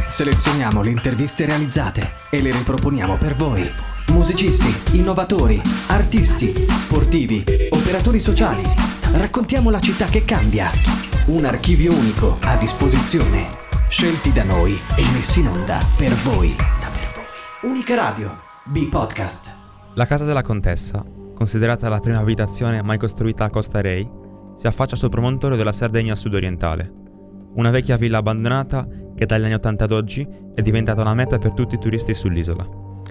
Selezioniamo le interviste realizzate e le riproponiamo per voi. Musicisti, innovatori, artisti, sportivi, operatori sociali. Raccontiamo la città che cambia. Un archivio unico a disposizione. Scelti da noi e messi in onda per voi. Unica Radio, B-Podcast. La casa della contessa, considerata la prima abitazione mai costruita a Costa Rei, si affaccia sul promontorio della Sardegna sudorientale. Una vecchia villa abbandonata che dagli anni 80 ad oggi è diventata una meta per tutti i turisti sull'isola.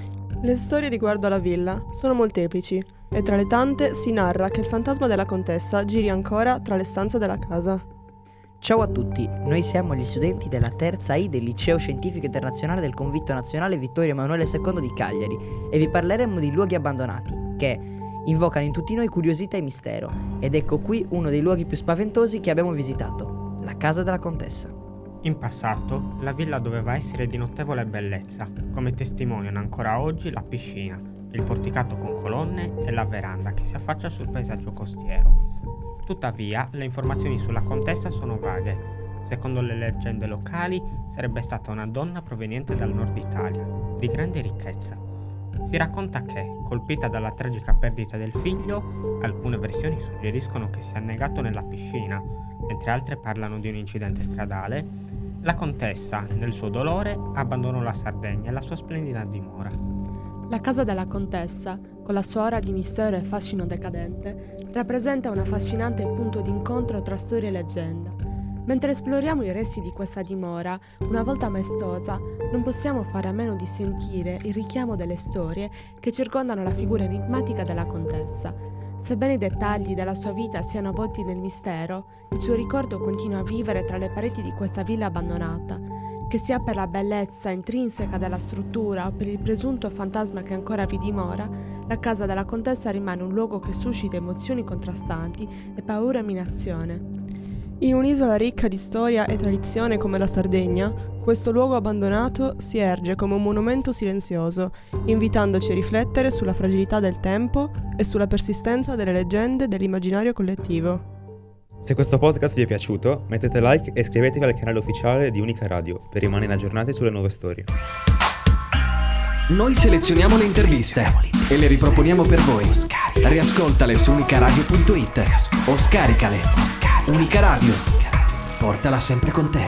Le storie riguardo alla villa sono molteplici e tra le tante si narra che il fantasma della contessa giri ancora tra le stanze della casa. Ciao a tutti, noi siamo gli studenti della terza I del Liceo Scientifico Internazionale del Convitto Nazionale Vittorio Emanuele II di Cagliari e vi parleremo di luoghi abbandonati che invocano in tutti noi curiosità e mistero. Ed ecco qui uno dei luoghi più spaventosi che abbiamo visitato, la casa della contessa. In passato, la villa doveva essere di notevole bellezza, come testimoniano ancora oggi la piscina, il porticato con colonne e la veranda che si affaccia sul paesaggio costiero. Tuttavia, le informazioni sulla contessa sono vaghe. Secondo le leggende locali, sarebbe stata una donna proveniente dal nord Italia, di grande ricchezza. Si racconta che, colpita dalla tragica perdita del figlio, alcune versioni suggeriscono che sia annegato nella piscina, mentre altre parlano di un incidente stradale. La contessa, nel suo dolore, abbandonò la Sardegna e la sua splendida dimora. La casa della contessa, con la sua aura di mistero e fascino decadente, rappresenta un affascinante punto d'incontro tra storia e leggenda. Mentre esploriamo i resti di questa dimora, una volta maestosa, non possiamo fare a meno di sentire il richiamo delle storie che circondano la figura enigmatica della contessa. Sebbene i dettagli della sua vita siano avvolti nel mistero, il suo ricordo continua a vivere tra le pareti di questa villa abbandonata, che sia per la bellezza intrinseca della struttura o per il presunto fantasma che ancora vi dimora, la casa della contessa rimane un luogo che suscita emozioni contrastanti e paura e minazione. In un'isola ricca di storia e tradizione come la Sardegna, questo luogo abbandonato si erge come un monumento silenzioso, invitandoci a riflettere sulla fragilità del tempo e sulla persistenza delle leggende dell'immaginario collettivo. Se questo podcast vi è piaciuto, mettete like e iscrivetevi al canale ufficiale di Unica Radio per rimanere aggiornati sulle nuove storie. Noi selezioniamo le interviste e le riproponiamo per voi. Riascoltale su unicaradio.it o scaricale. Unica Radio, portala sempre con te.